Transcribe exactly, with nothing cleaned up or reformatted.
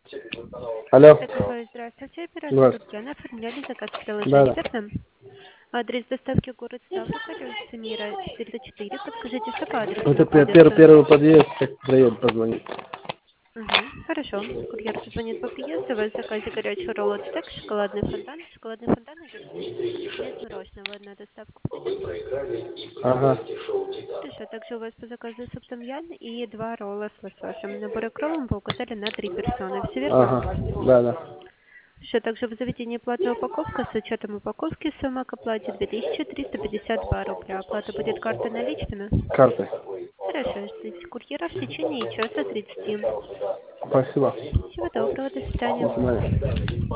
Алло. Так, Михаил, здравствуйте. Оператор Здравствуйте. Тургена. Оформляли заказ в Да, приложении, да. верно? Адрес доставки город Ставрополь, улица Мира, четыреста четыре. Подскажите, что по адресу Это пе- пер- находится? первый подъезд, как проедет, позвонит. Угу, хорошо. Курьер позвонит по приезду. У вас в заказе горячий ролл стек, шоколадный фонтан. Шоколадный фонтан идет без мороженого. Одна доставка подойдет? Ага. Хорошо. Также у вас по заказу суп том ям и два ролла с лососем. Набор кроллом вы указали на три персоны. Все верно? Ага. Да, да. Еще также в заведении платная упаковка. С учетом упаковки сумма к оплате две тысячи триста пятьдесят два рубля. Оплата будет картой наличными? Карты. Хорошо, ждите курьера в течение часа тридцати. Спасибо. Всего доброго, до До свидания. свидания.